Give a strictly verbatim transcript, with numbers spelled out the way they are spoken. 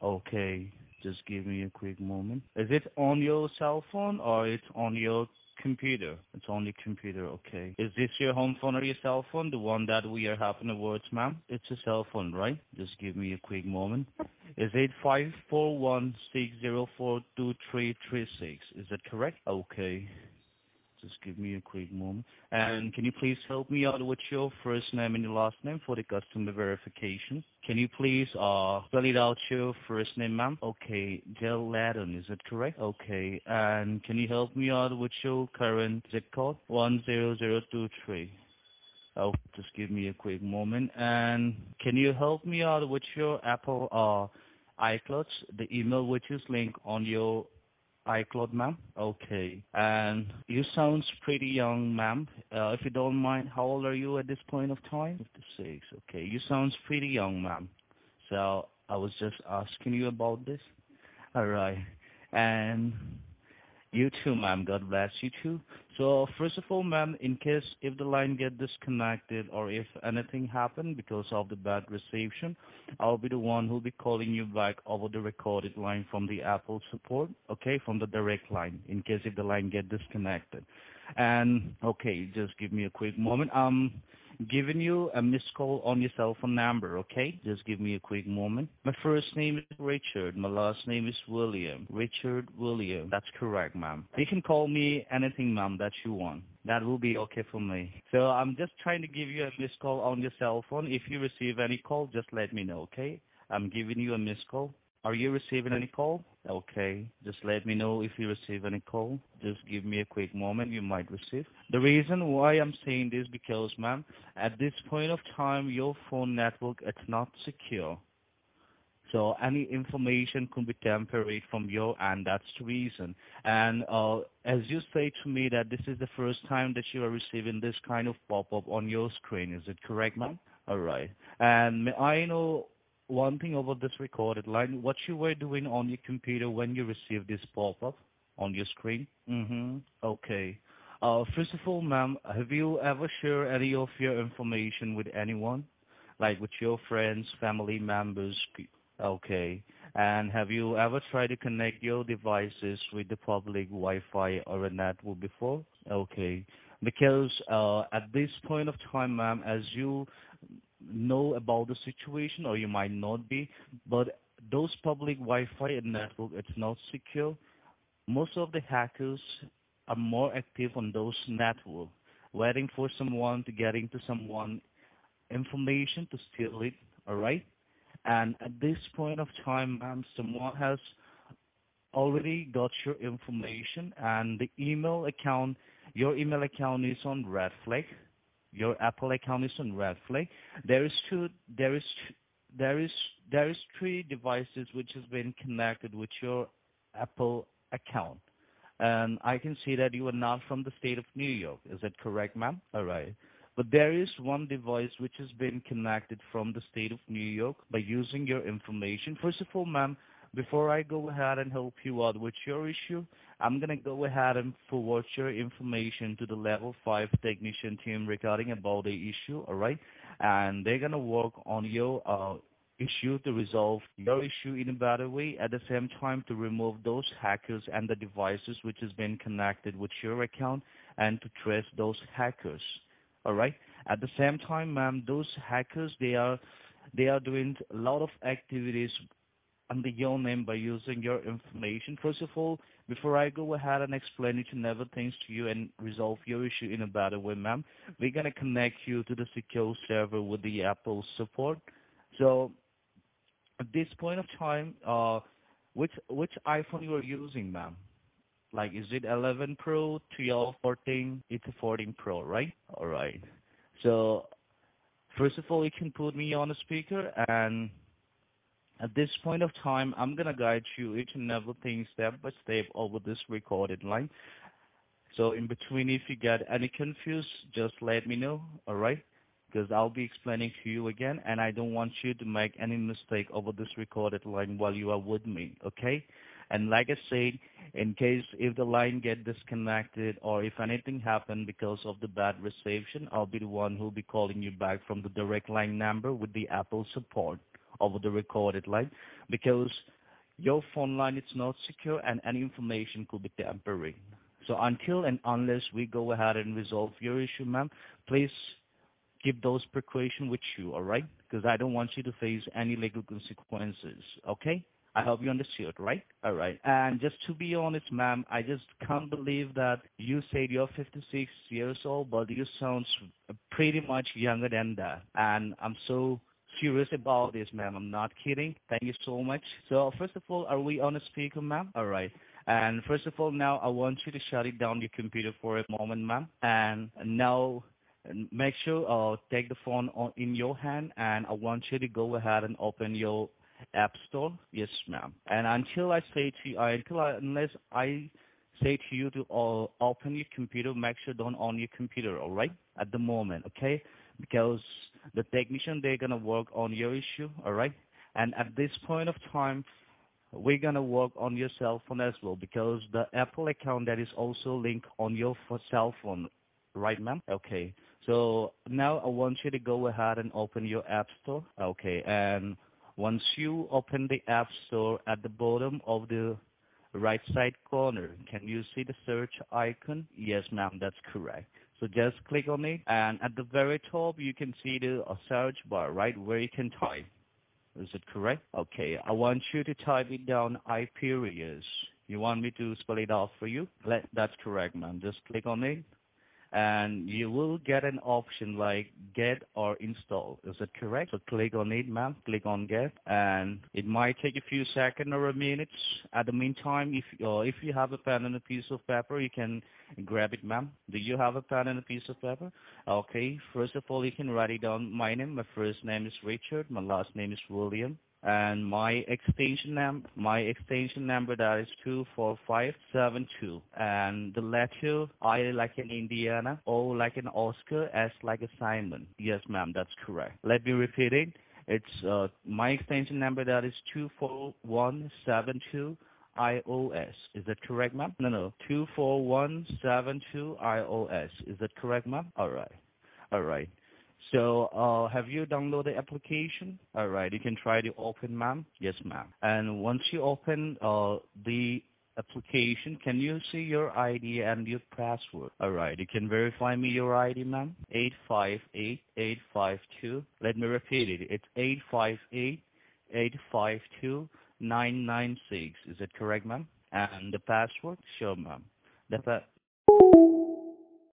Okay, just give me a quick moment. Is it on your cell phone or it's on your computer? It's on your computer, okay. Is this your home phone or your cell phone, the one that we are having the words, ma'am? It's a cell phone, right? Just give me a quick moment. Is it five four one six zero four two three three six? Is that correct? Okay. Just give me a quick moment. And can you please help me out with your first name and your last name for the customer verification? Can you please uh spell it out your first name, ma'am? Okay, Del Ladon, is that correct? Okay. And can you help me out with your current zip code? one zero zero two three. Oh, just give me a quick moment. And can you help me out with your Apple uh iCloud, the email which is linked on your iCloud, ma'am? Okay. And you sounds pretty young, ma'am. Uh, if you don't mind, how old are you at this point of time? fifty-six. Okay. You sounds pretty young, ma'am. So I was just asking you about this. All right. And you too, ma'am. God bless you too. So first of all, ma'am, in case if the line get disconnected or if anything happen because of the bad reception, I'll be the one who'll be calling you back over the recorded line from the Apple support, okay, from the direct line, in case if the line get disconnected. And okay, just give me a quick moment. Um, giving you a missed call on your cell phone number, okay? Just give me a quick moment. My first name is Richard. My last name is William. Richard William. That's correct, ma'am. You can call me anything, ma'am, that you want. That will be okay for me. So I'm just trying to give you a missed call on your cell phone. If you receive any call, just let me know, okay? I'm giving you a missed call. Are you receiving any call? Okay. Just let me know if you receive any call. Just give me a quick moment. You might receive. The reason why I'm saying this because, ma'am, at this point of time, your phone network it's not secure. So any information could be tampered from your end. That's the reason. And uh, as you say to me that this is the first time that you are receiving this kind of pop-up on your screen. Is it correct, ma'am? All right. And may I know one thing over this recorded line, what you were doing on your computer when you received this pop-up on your screen? Mm-hmm. Okay. Uh, first of all, ma'am, have you ever shared any of your information with anyone, like with your friends, family members? Okay. And have you ever tried to connect your devices with the public Wi-Fi or a network before? Okay. Because uh, at this point of time, ma'am, as you know about the situation, or you might not be, but those public Wi-Fi and network, it's not secure. Most of the hackers are more active on those network, waiting for someone to get into someone information to steal it, all right? And at this point of time, ma'am, someone has already got your information and the email account, your email account is on red flag. Your Apple account is on red flag. There is two, there is, there is, there is three devices which has been connected with your Apple account. And I can see that you are not from the state of New York. Is that correct, ma'am? All right. But there is one device which has been connected from the state of New York by using your information. First of all, ma'am, before I go ahead and help you out with your issue, I'm going to go ahead and forward your information to the level five technician team regarding about the issue, all right? And they're going to work on your uh, issue to resolve your issue in a better way, at the same time to remove those hackers and the devices which has been connected with your account and to trace those hackers. All right. At the same time, ma'am, those hackers they are they are doing a lot of activities under your name by using your information. First of all, before I go ahead and explain each and everything to you and resolve your issue in a better way, ma'am, we're gonna connect you to the secure server with the Apple support. So at this point of time, uh, which which iPhone you are using, ma'am? Like, is it eleven Pro, twelve, fourteen? It's a fourteen Pro, right? All right. So, first of all, you can put me on a speaker, and at this point of time, I'm going to guide you each and everything step by step over this recorded line. So, in between, if you get any confused, just let me know, all right? Because I'll be explaining to you again, and I don't want you to make any mistake over this recorded line while you are with me, okay? And like I said, in case if the line get disconnected or if anything happen because of the bad reception, I'll be the one who'll be calling you back from the direct line number with the Apple support. over the recorded line because your phone line is not secure and any information could be tampering. So until and unless we go ahead and resolve your issue, ma'am, please keep those precautions with you, all right? Because I don't want you to face any legal consequences, okay? I hope you understood, right? All right. And just to be honest, ma'am, I just can't believe that you said you're fifty-six years old, but you sound pretty much younger than that. And I'm so serious about this, ma'am. I'm not kidding. Thank you so much. So first of all, are we on a speaker, ma'am? All right. And first of all, now I want you to shut it down your computer for a moment, ma'am. And now and make sure uh take the phone on in your hand, and I want you to go ahead and open your app store. Yes, ma'am. And until I say to you, uh, until I, unless I say to you to uh, open your computer, make sure don't on your computer, all right? At the moment, okay? Because the technician they're gonna work on your issue, all right? And at this point of time, we're gonna work on your cell phone as well because the Apple account that is also linked on your ph- cell phone, right, ma'am? Okay. So now I want you to go ahead and open your App Store. Okay. And once you open the App Store at the bottom of the right side corner, can you see the search icon? Yes, ma'am, that's correct. So just click on it, and at the very top, you can see the uh, search bar, right, where you can type. Is it correct? Okay. I want you to type it down, Hyperius. You want me to spell it out for you? Let, that's correct, ma'am. Just click on it, and you will get an option like get or install. Is that correct? So click on it, ma'am. Click on get, and it might take a few seconds or a minute. At the meantime, if uh, if you have a pen and a piece of paper, you can grab it, ma'am. Do you have a pen and a piece of paper? Okay. First of all, you can write it down. My name, my first name is Richard. My last name is William, and my extension num my extension number that is two four five seven two, and the letter I like in Indiana, O like in Oscar, S like a Simon. Yes, ma'am, that's correct. Let me repeat it. It's uh, my extension number that is two four one seven two I O S. Is that correct, ma'am? No, no, two four one seven two I O S. Is that correct, ma'am? All right. All right. So, uh, have you downloaded the application? All right. You can try to open, ma'am. Yes, ma'am. And once you open uh, the application, can you see your I D and your password? All right. You can verify me your I D, ma'am. Eight five eight eight five two. Let me repeat it. It's eight five eight eight five two nine nine six. Is that correct, ma'am? And the password? Sure, ma'am. The pa-